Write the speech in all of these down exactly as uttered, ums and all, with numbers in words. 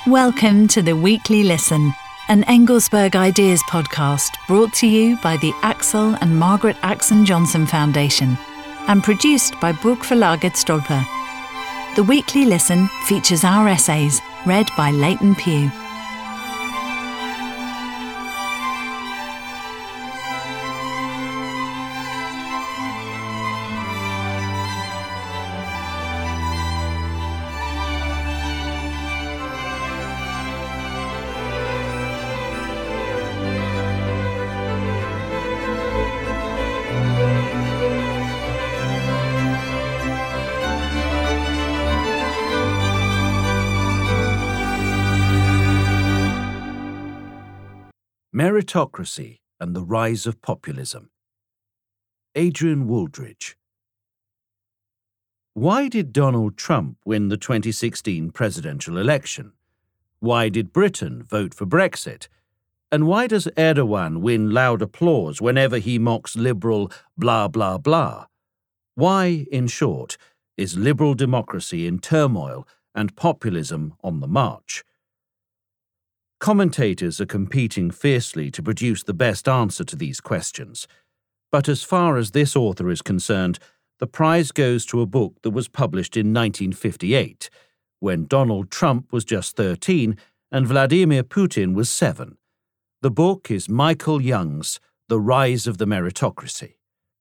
Welcome to the Weekly Listen, an Engelsberg Ideas podcast brought to you by the Axel and Margaret Axon Johnson Foundation and produced by Burgverlaget Stolper. The Weekly Listen features our essays read by Leighton Pugh. Meritocracy and the Rise of Populism. Adrian Wooldridge. Why did Donald Trump win the twenty sixteen presidential election? Why did Britain vote for Brexit? And why does Erdogan win loud applause whenever he mocks liberal blah blah blah? Why, in short, is liberal democracy in turmoil and populism on the march? Commentators are competing fiercely to produce the best answer to these questions, but as far as this author is concerned, the prize goes to a book that was published in nineteen fifty-eight, when Donald Trump was just thirteen and Vladimir Putin was seven. The book is Michael Young's The Rise of the Meritocracy.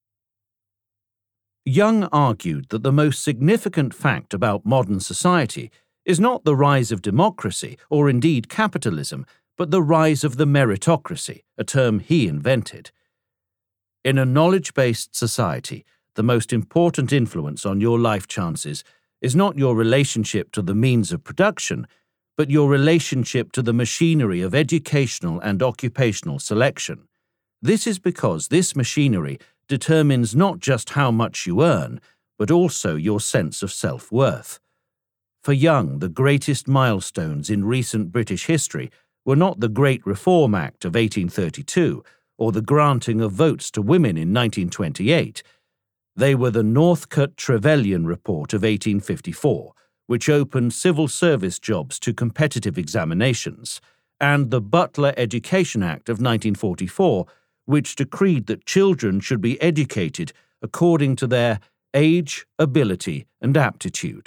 Young argued that the most significant fact about modern society is not the rise of democracy, or indeed capitalism, but the rise of the meritocracy, a term he invented. In a knowledge-based society, the most important influence on your life chances is not your relationship to the means of production, but your relationship to the machinery of educational and occupational selection. This is because this machinery determines not just how much you earn, but also your sense of self-worth. For Young, the greatest milestones in recent British history were not the Great Reform Act of eighteen thirty-two or the granting of votes to women in nineteen twenty-eight. They were the Northcote-Trevelyan Report of eighteen fifty-four, which opened civil service jobs to competitive examinations, and the Butler Education Act of nineteen forty-four, which decreed that children should be educated according to their age, ability, and aptitude.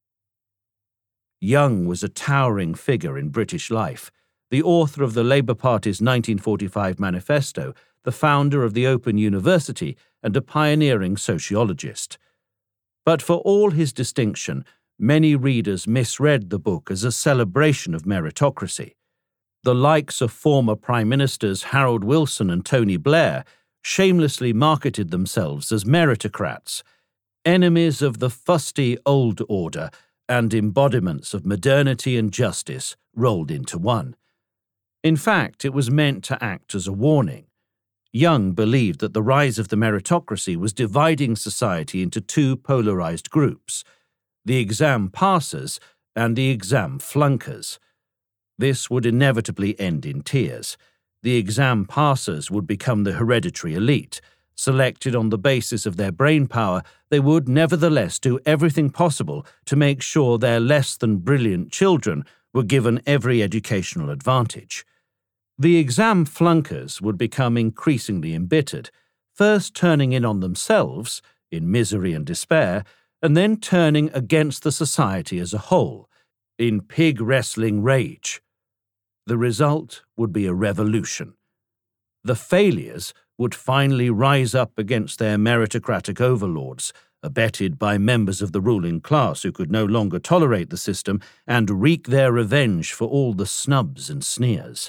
Young was a towering figure in British life, the author of the Labour Party's nineteen forty-five manifesto, the founder of the Open University, and a pioneering sociologist. But for all his distinction, many readers misread the book as a celebration of meritocracy. The likes of former Prime Ministers Harold Wilson and Tony Blair shamelessly marketed themselves as meritocrats, enemies of the fusty old order and embodiments of modernity and justice rolled into one. In fact, it was meant to act as a warning. Young believed that the rise of the meritocracy was dividing society into two polarized groups, the exam passers and the exam flunkers. This would inevitably end in tears. The exam passers would become the hereditary elite. Selected on the basis of their brain power, they would nevertheless do everything possible to make sure their less than brilliant children were given every educational advantage. The exam flunkers would become increasingly embittered, first turning in on themselves, in misery and despair, and then turning against the society as a whole, in pig-wrestling rage. The result would be a revolution. The failures would finally rise up against their meritocratic overlords, abetted by members of the ruling class who could no longer tolerate the system, and wreak their revenge for all the snubs and sneers.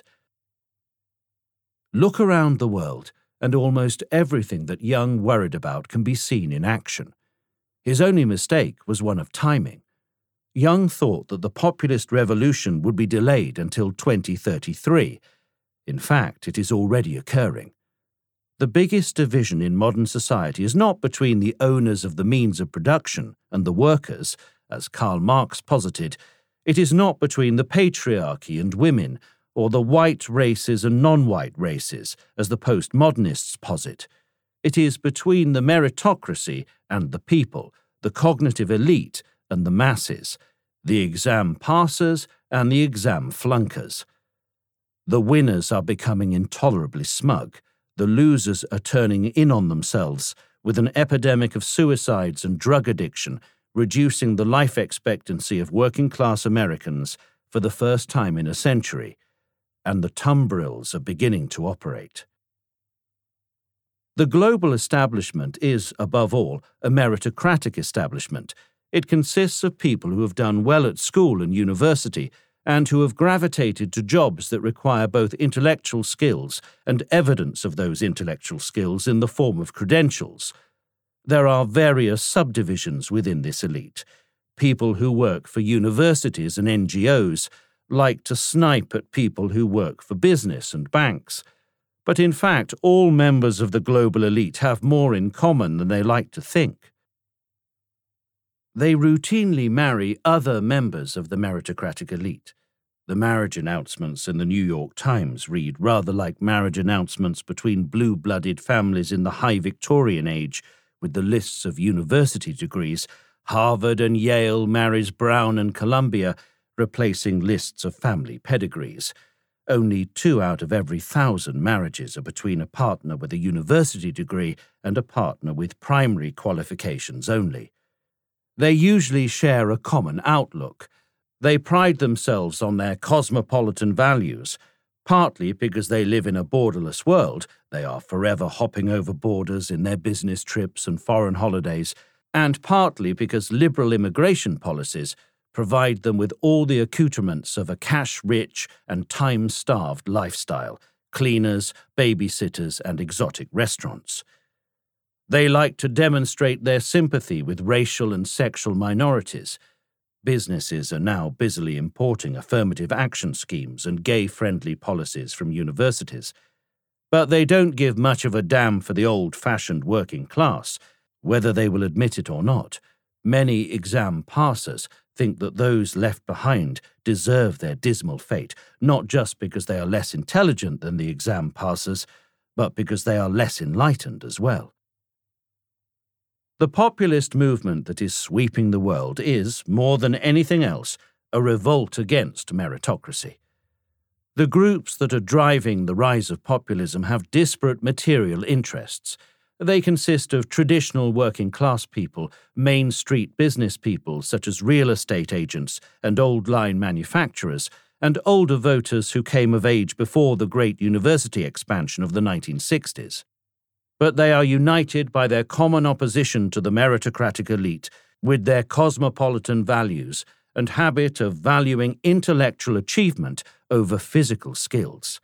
Look around the world, and almost everything that Young worried about can be seen in action. His only mistake was one of timing. Young thought that the populist revolution would be delayed until twenty thirty-three. In fact, it is already occurring. The biggest division in modern society is not between the owners of the means of production and the workers, as Karl Marx posited. It is not between the patriarchy and women, or the white races and non-white races, as the postmodernists posit. It is between the meritocracy and the people, the cognitive elite and the masses. the exam passers and the exam flunkers. The winners are becoming intolerably smug. The losers are turning in on themselves, with an epidemic of suicides and drug addiction reducing the life expectancy of working-class Americans for the first time in a century, and the tumbrils are beginning to operate. The global establishment is, above all, a meritocratic establishment. It consists of people who have done well at school and university and who have gravitated to jobs that require both intellectual skills and evidence of those intellectual skills in the form of credentials. There are various subdivisions within this elite. People who work for universities and N G Os like to snipe at people who work for business and banks. But in fact, all members of the global elite have more in common than they like to think. They routinely marry other members of the meritocratic elite. The marriage announcements in the New York Times read rather like marriage announcements between blue-blooded families in the high Victorian age, with the lists of university degrees. Harvard and Yale marries Brown and Columbia, replacing lists of family pedigrees. Only two out of every thousand marriages are between a partner with a university degree and a partner with primary qualifications only. They usually share a common outlook. They pride themselves on their cosmopolitan values, partly because they live in a borderless world. They are forever hopping over borders in their business trips and foreign holidays, and partly because liberal immigration policies provide them with all the accoutrements of a cash-rich and time-starved lifestyle, cleaners, babysitters, and exotic restaurants. They like to demonstrate their sympathy with racial and sexual minorities. Businesses are now busily importing affirmative action schemes and gay-friendly policies from universities. But they don't give much of a damn for the old-fashioned working class, whether they will admit it or not. Many exam passers think that those left behind deserve their dismal fate, not just because they are less intelligent than the exam passers, but because they are less enlightened as well. The populist movement that is sweeping the world is, more than anything else, a revolt against meritocracy. The groups that are driving the rise of populism have disparate material interests. They consist of traditional working-class people, Main Street business people such as real estate agents and old-line manufacturers, and older voters who came of age before the great university expansion of the nineteen sixties. But they are united by their common opposition to the meritocratic elite, with their cosmopolitan values and habit of valuing intellectual achievement over physical skills.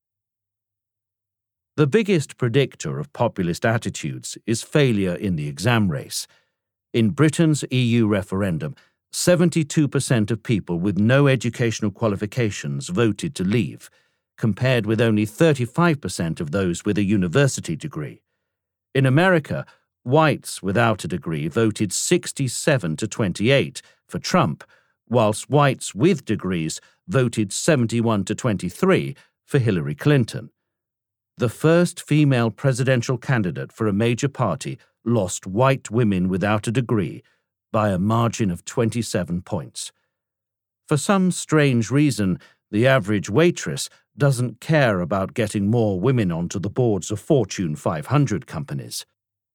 The biggest predictor of populist attitudes is failure in the exam race. In Britain's E U referendum, seventy-two percent of people with no educational qualifications voted to leave, compared with only thirty-five percent of those with a university degree. In America, whites without a degree voted sixty-seven to twenty-eight for Trump, whilst whites with degrees voted seventy-one to twenty-three for Hillary Clinton. The first female presidential candidate for a major party lost white women without a degree by a margin of twenty-seven points. For some strange reason, the average waitress doesn't care about getting more women onto the boards of Fortune five hundred companies.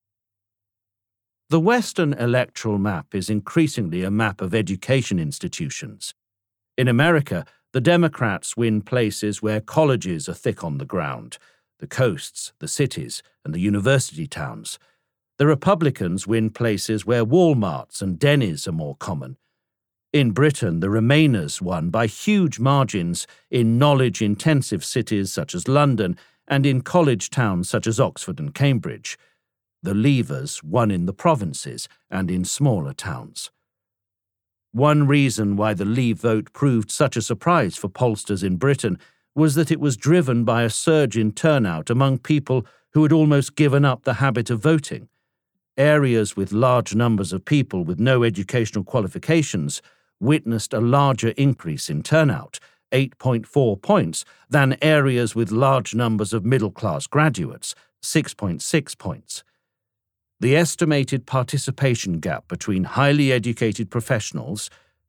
The Western electoral map is increasingly a map of education institutions. In America, the Democrats win places where colleges are thick on the ground, the coasts, the cities, and the university towns. The Republicans win places where Walmarts and Denny's are more common. In Britain, the Remainers won by huge margins in knowledge-intensive cities such as London and in college towns such as Oxford and Cambridge. The Leavers won in the provinces and in smaller towns. One reason why the Leave vote proved such a surprise for pollsters in Britain was that it was driven by a surge in turnout among people who had almost given up the habit of voting. Areas with large numbers of people with no educational qualifications witnessed a larger increase in turnout, eight point four points, than areas with large numbers of middle-class graduates, six point six points. The estimated participation gap between highly educated professionals,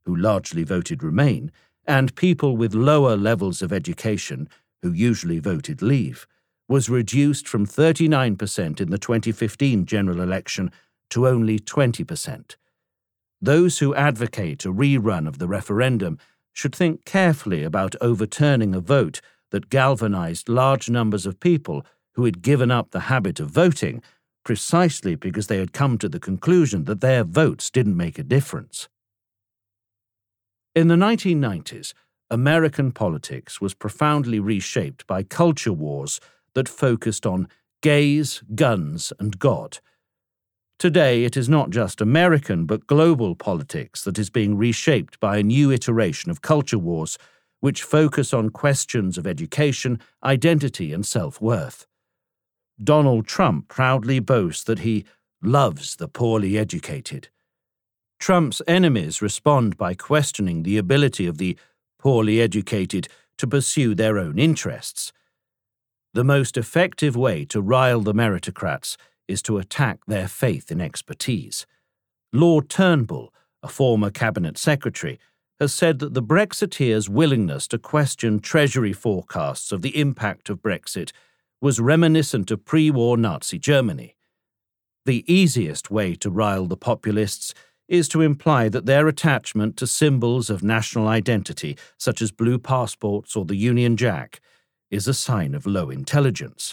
who largely voted Remain, and people with lower levels of education, who usually voted Leave, was reduced from thirty-nine percent in the twenty fifteen general election to only twenty percent. Those who advocate a rerun of the referendum should think carefully about overturning a vote that galvanized large numbers of people who had given up the habit of voting precisely because they had come to the conclusion that their votes didn't make a difference. In the nineteen nineties, American politics was profoundly reshaped by culture wars that focused on gays, guns, and God. Today, it is not just American but global politics that is being reshaped by a new iteration of culture wars, which focus on questions of education, identity, and self-worth. Donald Trump proudly boasts that he loves the poorly educated. Trump's enemies respond by questioning the ability of the poorly educated to pursue their own interests. The most effective way to rile the meritocrats is to attack their faith in expertise. Lord Turnbull, a former cabinet secretary, has said that the Brexiteers' willingness to question Treasury forecasts of the impact of Brexit was reminiscent of pre-war Nazi Germany. The easiest way to rile the populists is to imply that their attachment to symbols of national identity, such as blue passports or the Union Jack, is a sign of low intelligence.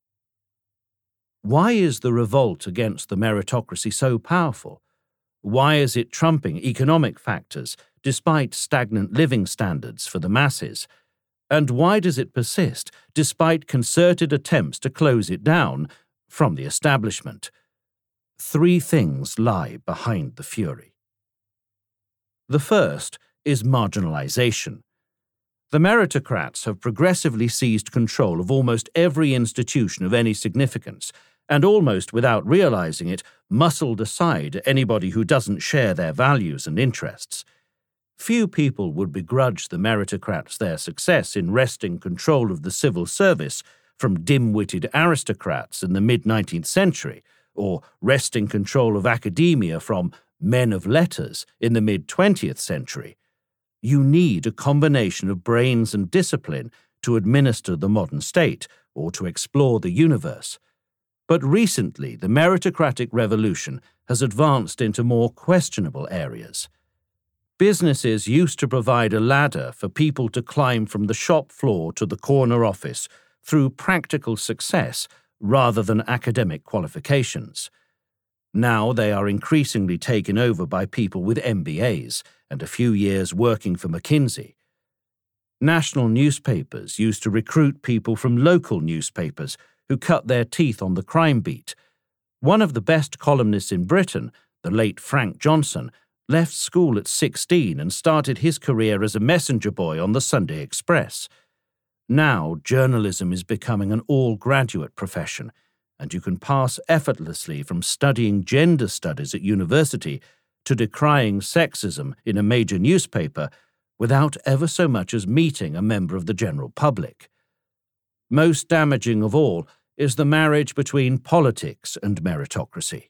Why is the revolt against the meritocracy so powerful? Why is it trumping economic factors despite stagnant living standards for the masses? And why does it persist despite concerted attempts to close it down from the establishment? Three things lie behind the fury. The first is marginalization. The meritocrats have progressively seized control of almost every institution of any significance, and almost without realizing it, muscled aside anybody who doesn't share their values and interests. Few people would begrudge the meritocrats their success in wresting control of the civil service from dim-witted aristocrats in the mid-nineteenth century, or wresting control of academia from men of letters in the mid-twentieth century. You need a combination of brains and discipline to administer the modern state or to explore the universe. But recently, the meritocratic revolution has advanced into more questionable areas. Businesses used to provide a ladder for people to climb from the shop floor to the corner office through practical success rather than academic qualifications. Now they are increasingly taken over by people with M B As and a few years working for McKinsey. National newspapers used to recruit people from local newspapers who cut their teeth on the crime beat. One of the best columnists in Britain, the late Frank Johnson, left school at sixteen and started his career as a messenger boy on the Sunday Express. Now, journalism is becoming an all-graduate profession, and you can pass effortlessly from studying gender studies at university to decrying sexism in a major newspaper without ever so much as meeting a member of the general public. Most damaging of all is the marriage between politics and meritocracy.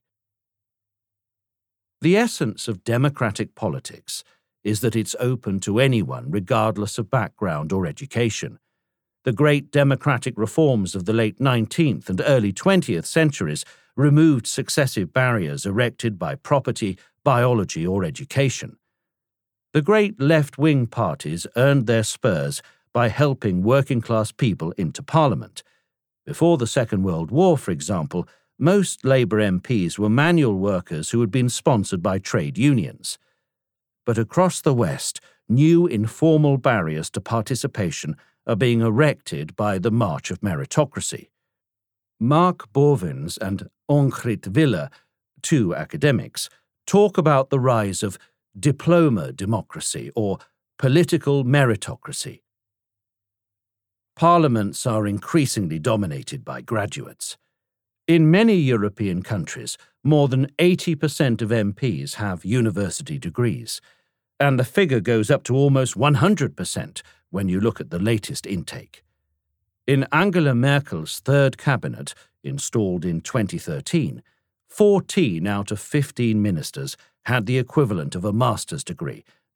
The essence of democratic politics is that it's open to anyone regardless of background or education. The great democratic reforms of the late nineteenth and early twentieth centuries removed successive barriers erected by property, biology, or education. The great left-wing parties earned their spurs by helping working-class people into Parliament. Before the Second World War, for example, most Labour M Ps were manual workers who had been sponsored by trade unions. But across the West, new informal barriers to participation are being erected by the march of meritocracy. Mark Borvins and Onkrit Wille, two academics, talk about the rise of diploma democracy or political meritocracy. Parliaments are increasingly dominated by graduates. In many European countries, more than eighty percent of M Ps have university degrees, and the figure goes up to almost one hundred percent when you look at the latest intake. In Angela Merkel's third cabinet, installed in twenty thirteen, fourteen out of fifteen ministers had the equivalent of a master's degree,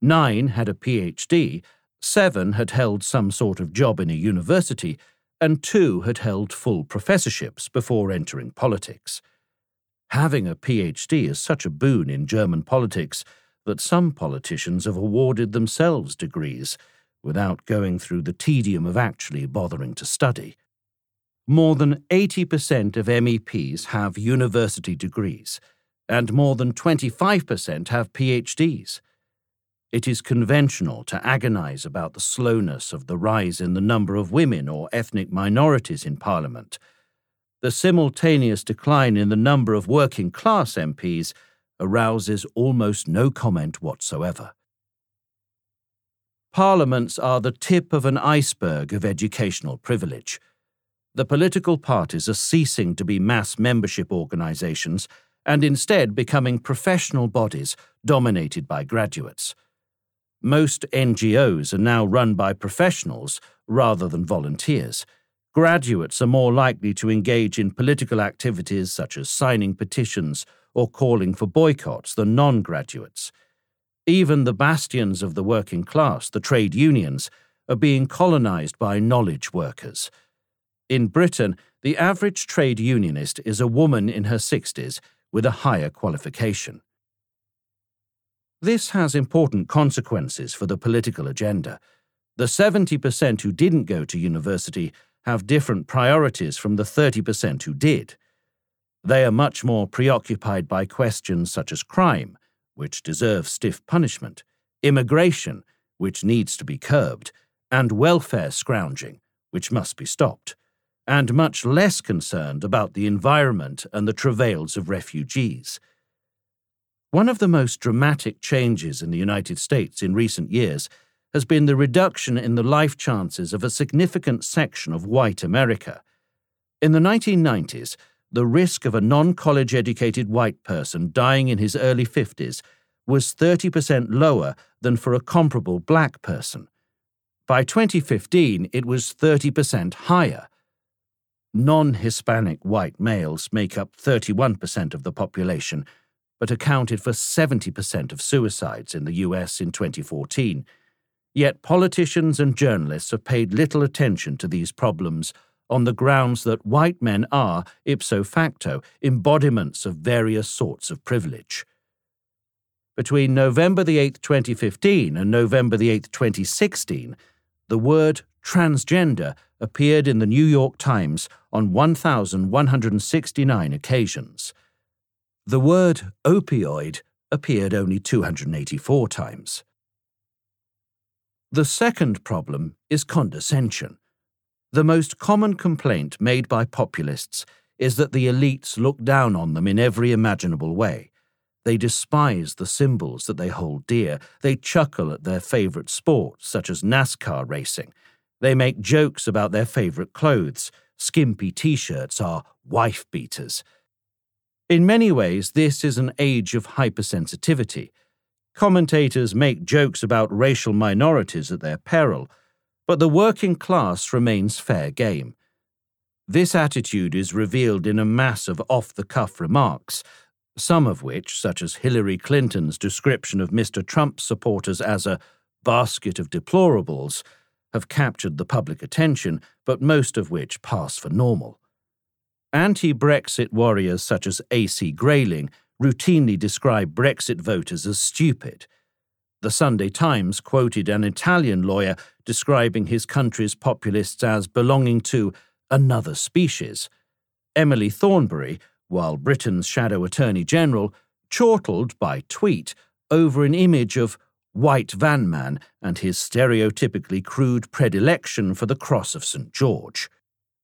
Nine had a P H D, seven had held some sort of job in a university, and two had held full professorships before entering politics. Having a P H D is such a boon in German politics that some politicians have awarded themselves degrees without going through the tedium of actually bothering to study. More than eighty percent of M E Ps have university degrees, and more than twenty-five percent have P H Ds. It is conventional to agonize about the slowness of the rise in the number of women or ethnic minorities in Parliament. The simultaneous decline in the number of working-class M Ps arouses almost no comment whatsoever. Parliaments are the tip of an iceberg of educational privilege. The political parties are ceasing to be mass membership organizations and instead becoming professional bodies dominated by graduates. Most N G Os are now run by professionals rather than volunteers. Graduates are more likely to engage in political activities such as signing petitions or calling for boycotts than non-graduates. Even the bastions of the working class, the trade unions, are being colonized by knowledge workers. In Britain, the average trade unionist is a woman in her sixties with a higher qualification. This has important consequences for the political agenda. The seventy percent who didn't go to university have different priorities from the thirty percent who did. They are much more preoccupied by questions such as crime, which deserves stiff punishment, immigration, which needs to be curbed, and welfare scrounging, which must be stopped, and much less concerned about the environment and the travails of refugees. One of the most dramatic changes in the United States in recent years has been the reduction in the life chances of a significant section of white America. In the nineteen nineties, the risk of a non-college educated white person dying in his early fifties was thirty percent lower than for a comparable black person. By twenty fifteen, it was thirty percent higher. Non-Hispanic white males make up thirty-one percent of the population, but accounted for seventy percent of suicides in the U S in twenty fourteen. Yet politicians and journalists have paid little attention to these problems on the grounds that white men are, ipso facto, embodiments of various sorts of privilege. Between November the eighth, twenty fifteen and November the eighth, twenty sixteen, the word transgender appeared in the New York Times on one thousand one hundred sixty-nine occasions. The word opioid appeared only two hundred eighty-four times. The second problem is condescension. The most common complaint made by populists is that the elites look down on them in every imaginable way. They despise the symbols that they hold dear. They chuckle at their favorite sports, such as NASCAR racing. They make jokes about their favorite clothes. Skimpy T-shirts are wife-beaters. In many ways, this is an age of hypersensitivity. Commentators make jokes about racial minorities at their peril, but the working class remains fair game. This attitude is revealed in a mass of off-the-cuff remarks, some of which, such as Hillary Clinton's description of Mister Trump's supporters as a basket of deplorables, have captured the public attention, but most of which pass for normal. Anti-Brexit warriors such as A C Grayling routinely describe Brexit voters as stupid. The Sunday Times quoted an Italian lawyer describing his country's populists as belonging to another species. Emily Thornberry, while Britain's shadow Attorney General, chortled by tweet over an image of White Van Man and his stereotypically crude predilection for the Cross of Saint George.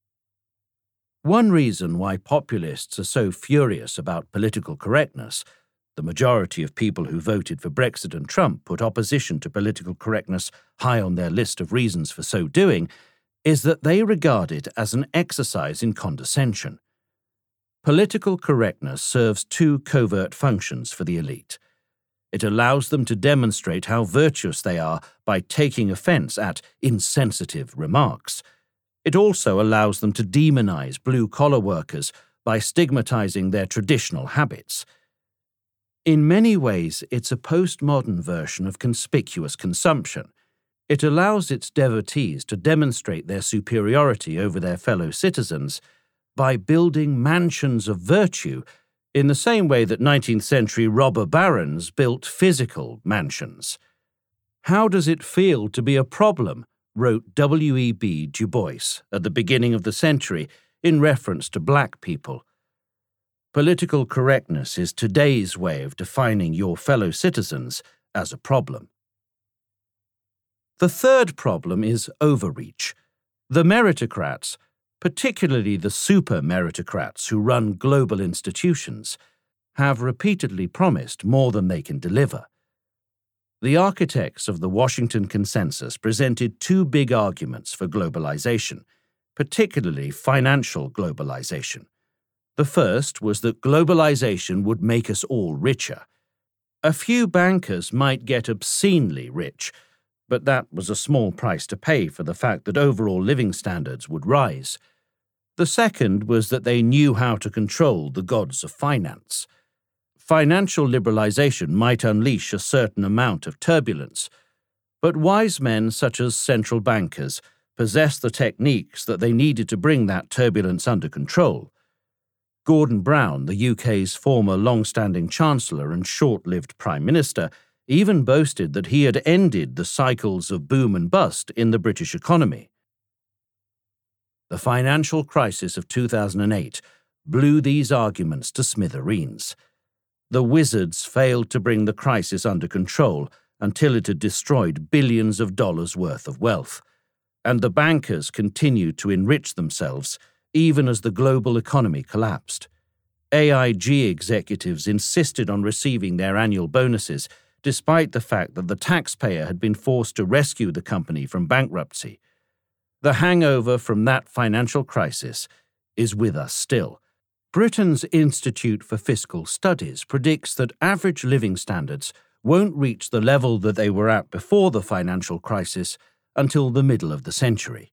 One reason why populists are so furious about political correctness — the majority of people who voted for Brexit and Trump put opposition to political correctness high on their list of reasons for so doing — is that they regard it as an exercise in condescension. Political correctness serves two covert functions for the elite. It allows them to demonstrate how virtuous they are by taking offense at insensitive remarks. It also allows them to demonize blue-collar workers by stigmatizing their traditional habits. In many ways, it's a postmodern version of conspicuous consumption. It allows its devotees to demonstrate their superiority over their fellow citizens by building mansions of virtue in the same way that nineteenth century robber barons built physical mansions. How does it feel to be a problem? Wrote W E B Du Bois at the beginning of the century in reference to black people. Political correctness is today's way of defining your fellow citizens as a problem. The third problem is overreach. The meritocrats, particularly the super meritocrats who run global institutions, have repeatedly promised more than they can deliver. The architects of the Washington Consensus presented two big arguments for globalization, particularly financial globalization. The first was that globalization would make us all richer. A few bankers might get obscenely rich, but that was a small price to pay for the fact that overall living standards would rise. The second was that they knew how to control the gods of finance. Financial liberalization might unleash a certain amount of turbulence, but wise men such as central bankers possessed the techniques that they needed to bring that turbulence under control. Gordon Brown, the U K's former long-standing Chancellor and short-lived Prime Minister, even boasted that he had ended the cycles of boom and bust in the British economy. The financial crisis of two thousand eight blew these arguments to smithereens. The wizards failed to bring the crisis under control until it had destroyed billions of dollars worth of wealth, and the bankers continued to enrich themselves even as the global economy collapsed. A I G executives insisted on receiving their annual bonuses despite the fact that the taxpayer had been forced to rescue the company from bankruptcy. The hangover from that financial crisis is with us still. Britain's Institute for Fiscal Studies predicts that average living standards won't reach the level that they were at before the financial crisis until the middle of the century.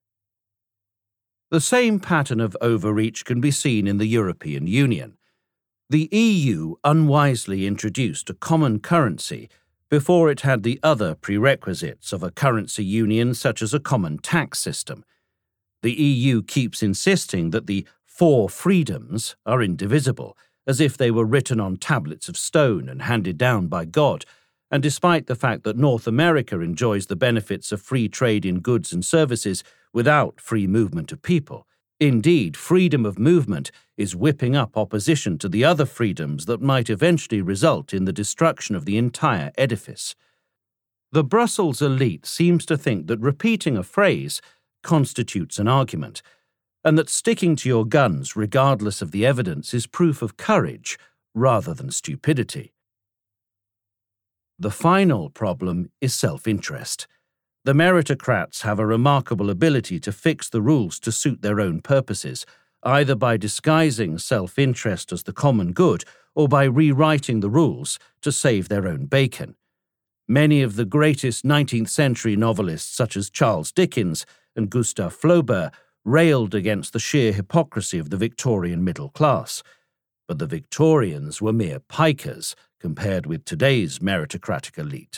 The same pattern of overreach can be seen in the European Union. The E U unwisely introduced a common currency before it had the other prerequisites of a currency union such as a common tax system. The E U keeps insisting that the four freedoms are indivisible, as if they were written on tablets of stone and handed down by God, and despite the fact that North America enjoys the benefits of free trade in goods and services without free movement of people. Indeed, freedom of movement is whipping up opposition to the other freedoms that might eventually result in the destruction of the entire edifice. The Brussels elite seems to think that repeating a phrase constitutes an argument, and that sticking to your guns regardless of the evidence is proof of courage rather than stupidity. The final problem is self-interest. The meritocrats have a remarkable ability to fix the rules to suit their own purposes, either by disguising self-interest as the common good or by rewriting the rules to save their own bacon. Many of the greatest nineteenth century novelists such as Charles Dickens and Gustave Flaubert railed against the sheer hypocrisy of the Victorian middle class, but the Victorians were mere pikers compared with today's meritocratic elite.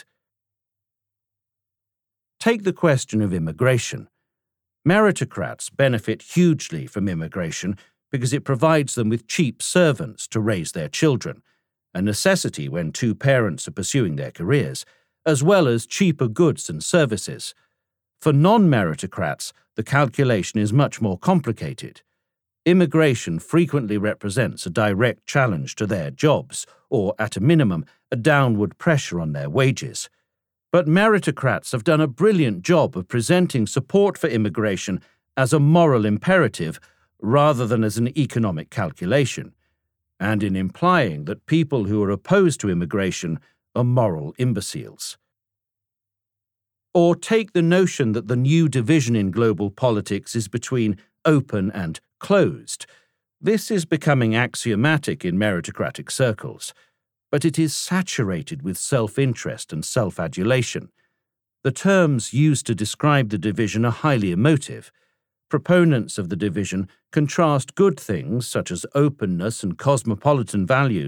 Take the question of immigration. Meritocrats benefit hugely from immigration because it provides them with cheap servants to raise their children, a necessity when two parents are pursuing their careers, as well as cheaper goods and services. For non-meritocrats, the calculation is much more complicated. Immigration frequently represents a direct challenge to their jobs, or, at a minimum, a downward pressure on their wages. But meritocrats have done a brilliant job of presenting support for immigration as a moral imperative rather than as an economic calculation, and in implying that people who are opposed to immigration are moral imbeciles. Or take the notion that the new division in global politics is between open and closed. This is becoming axiomatic in meritocratic circles, but it is saturated with self-interest and self-adulation. The terms used to describe the division are highly emotive. Proponents of the division contrast good things, such as openness and cosmopolitan values,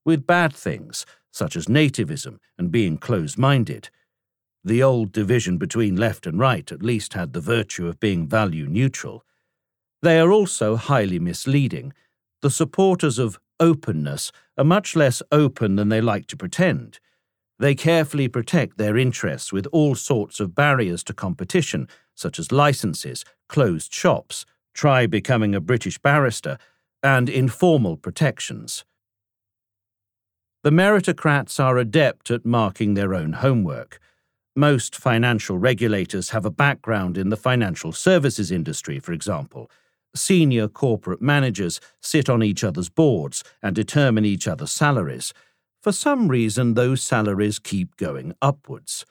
with bad things, such as nativism and being close-minded. The old division between left and right at least had the virtue of being value-neutral. They are also highly misleading. The supporters of openness are much less open than they like to pretend. They carefully protect their interests with all sorts of barriers to competition, such as licenses, closed shops, try becoming a British barrister, and informal protections. The meritocrats are adept at marking their own homework. Most financial regulators have a background in the financial services industry, for example. Senior corporate managers sit on each other's boards and determine each other's salaries. For some reason, those salaries keep going upwards.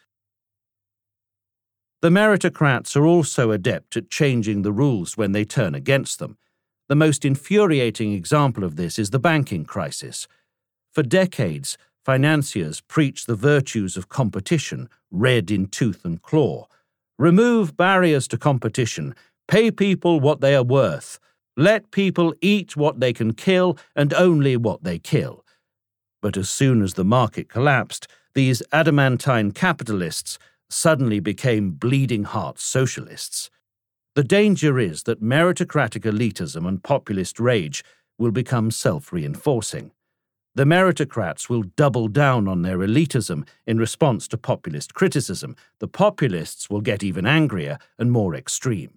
The meritocrats are also adept at changing the rules when they turn against them. The most infuriating example of this is the banking crisis. For decades, financiers preached the virtues of competition, red in tooth and claw. Remove barriers to competition. Pay people what they are worth. Let people eat what they can kill and only what they kill. But as soon as the market collapsed, these adamantine capitalists suddenly became bleeding-heart socialists. The danger is that meritocratic elitism and populist rage will become self-reinforcing. The meritocrats will double down on their elitism in response to populist criticism. The populists will get even angrier and more extreme.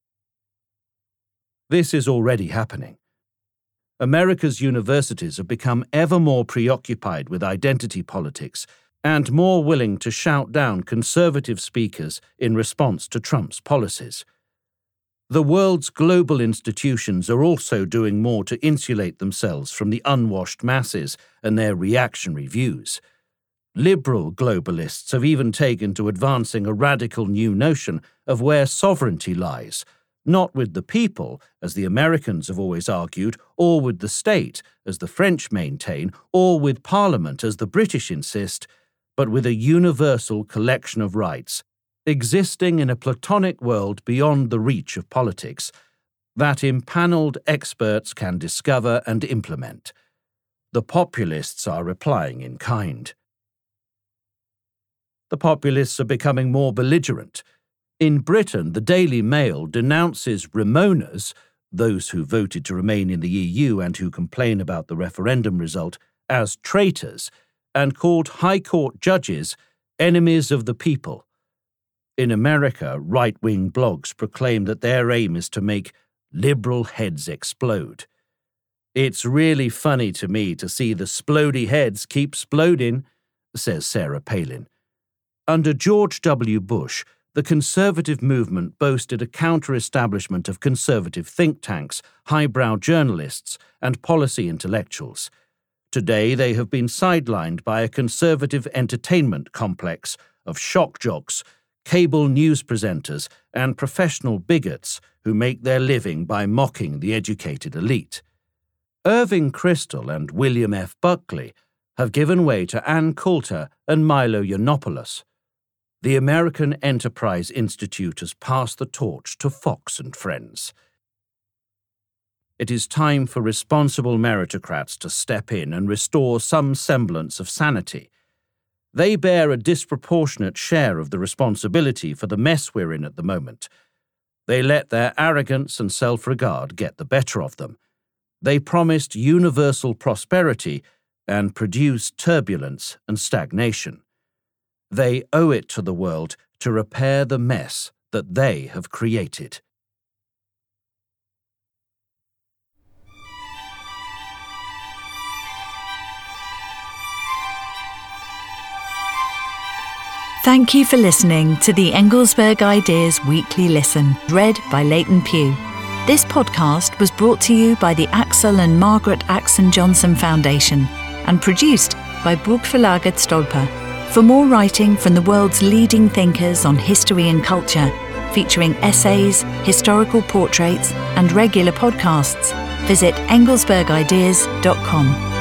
This is already happening. America's universities have become ever more preoccupied with identity politics and more willing to shout down conservative speakers in response to Trump's policies. The world's global institutions are also doing more to insulate themselves from the unwashed masses and their reactionary views. Liberal globalists have even taken to advancing a radical new notion of where sovereignty lies, not with the people, as the Americans have always argued, or with the state, as the French maintain, or with Parliament, as the British insist, but with a universal collection of rights, existing in a Platonic world beyond the reach of politics, that impaneled experts can discover and implement. The populists are replying in kind. The populists are becoming more belligerent. In Britain, the Daily Mail denounces Remoaners, those who voted to remain in the E U and who complain about the referendum result, as traitors, and called High Court judges enemies of the people. In America, right-wing blogs proclaim that their aim is to make liberal heads explode. It's really funny to me to see the splody heads keep sploding, says Sarah Palin. Under George W. Bush, the conservative movement boasted a counter-establishment of conservative think tanks, highbrow journalists, and policy intellectuals. Today they have been sidelined by a conservative entertainment complex of shock jocks, cable news presenters, and professional bigots who make their living by mocking the educated elite. Irving Kristol and William F. Buckley have given way to Ann Coulter and Milo Yiannopoulos. The American Enterprise Institute has passed the torch to Fox and Friends. It is time for responsible meritocrats to step in and restore some semblance of sanity. They bear a disproportionate share of the responsibility for the mess we're in at the moment. They let their arrogance and self-regard get the better of them. They promised universal prosperity and produced turbulence and stagnation. They owe it to the world to repair the mess that they have created. Thank you for listening to the Engelsberg Ideas Weekly Listen, read by Leighton Pugh. This podcast was brought to you by the Axel and Margaret Axon Johnson Foundation and produced by Bokförlaget Stolpe. For more writing from the world's leading thinkers on history and culture, featuring essays, historical portraits, and regular podcasts, visit engelsberg ideas dot com.